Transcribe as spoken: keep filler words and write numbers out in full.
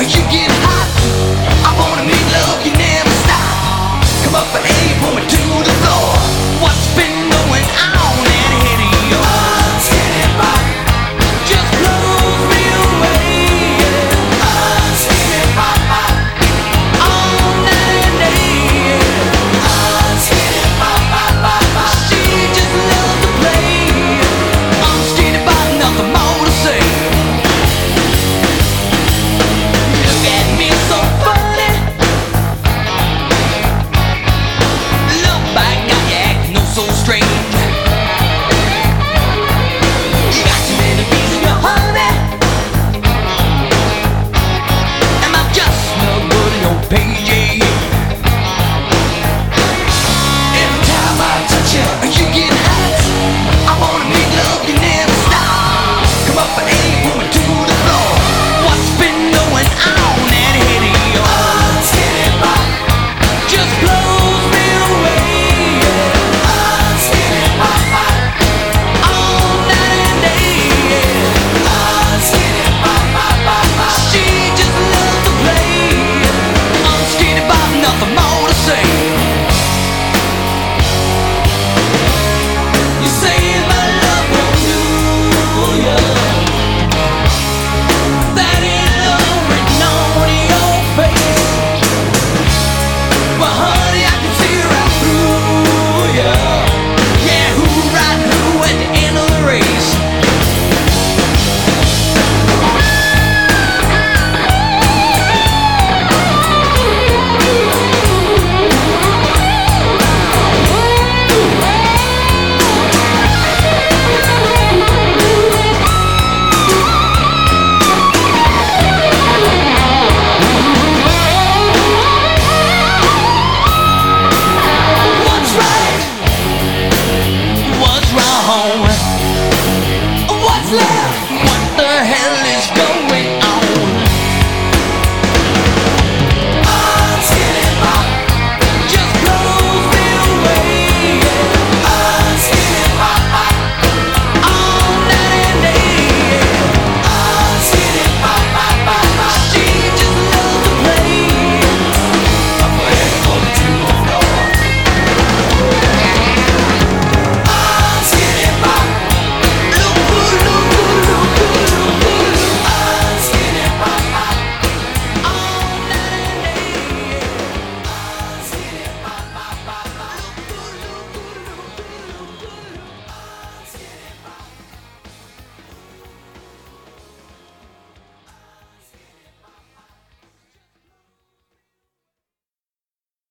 You get hot, I wanna make love, you never stop. Come up and hey, pull me to the floor. What's been going on in here of yours? Skinny pop, just blows me away. Uh, skinny pop, pop, all night and day. Uh, skinny pop, pop, pop, pop. She just loves to play. I'm skinny pop, nothing more to say. Look at me so funny. Look back, got you acting no so strange. You got too many bees in your honey. Am I just no good in your page?